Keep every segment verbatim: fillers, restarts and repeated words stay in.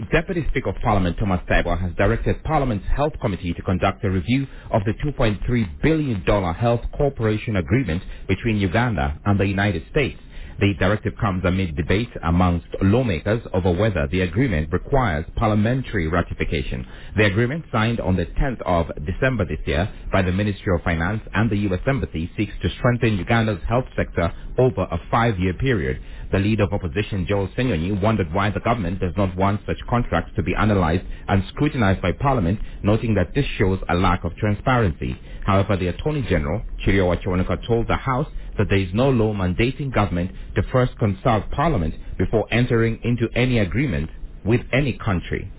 Deputy Speaker of Parliament Thomas Taibo has directed Parliament's Health Committee to conduct a review of the two point three billion dollars health cooperation agreement between Uganda and the United States. The directive comes amid debate amongst lawmakers over whether the agreement requires parliamentary ratification. The agreement, signed on the tenth of December this year by the Ministry of Finance and the U S Embassy, seeks to strengthen Uganda's health sector over a five-year period. The leader of opposition, Joel Senyonyi, wondered why the government does not want such contracts to be analyzed and scrutinized by Parliament, noting that this shows a lack of transparency. However, the Attorney General, Chirio Wachawanuka, told the House that there is no law mandating government to first consult Parliament before entering into any agreement with any country.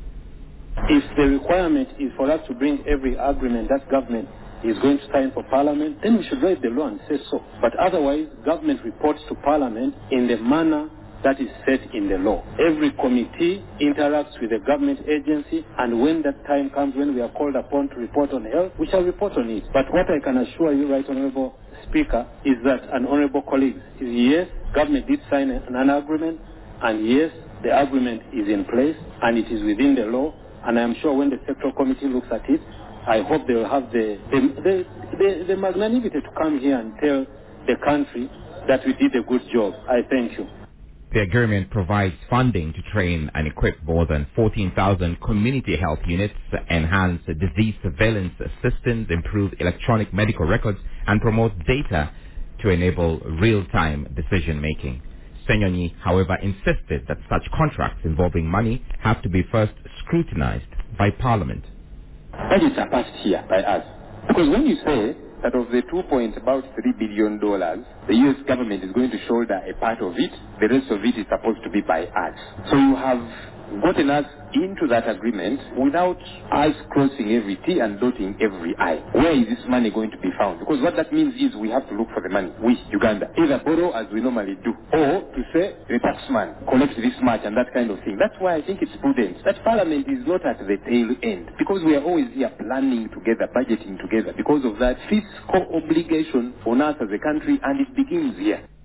If the requirement is for us to bring every agreement that government is going to sign for Parliament, then we should write the law and say so. But otherwise, government reports to Parliament in the manner that is set in the law. Every committee interacts with the government agency, and when that time comes, when we are called upon to report on health, we shall report on it. But what I can assure you, Right Honourable Speaker, is that, and Honourable colleagues, is yes, government did sign an agreement, and yes, the agreement is in place, and it is within the law. And I am sure when the sectoral committee looks at it, I hope they will have the, the, the, the, the magnanimity to come here and tell the country that we did a good job. I thank you. The agreement provides funding to train and equip more than fourteen thousand community health units, enhance disease surveillance systems, improve electronic medical records, and promote data to enable real-time decision-making. Senyonyi, however, insisted that such contracts involving money have to be first scrutinized by Parliament. Budgets are passed here by us. Because when you say that of the two point about three billion dollars, the U S government is going to shoulder a part of it, the rest of it is supposed to be by us. So you have gotten us into that agreement without us crossing every T and dotting every I. Where is this money going to be found? Because what that means is we have to look for the money. We, Uganda, either borrow as we normally do, or to say the taxman collects this much and that kind of thing. That's why I think it's prudent that Parliament is not at the tail end, because we are always here planning together, budgeting together. Because of that fiscal obligation on us as a country, and it begins here.